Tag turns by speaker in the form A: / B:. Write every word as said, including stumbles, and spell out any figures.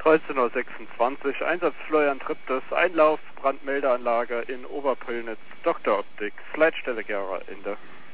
A: dreizehn Uhr sechsundzwanzig, Einsatz Florian Triptes, Einlauf, Brandmeldeanlage in Oberpillnitz, Doktor Optik, Leitstelle Gera, Ende.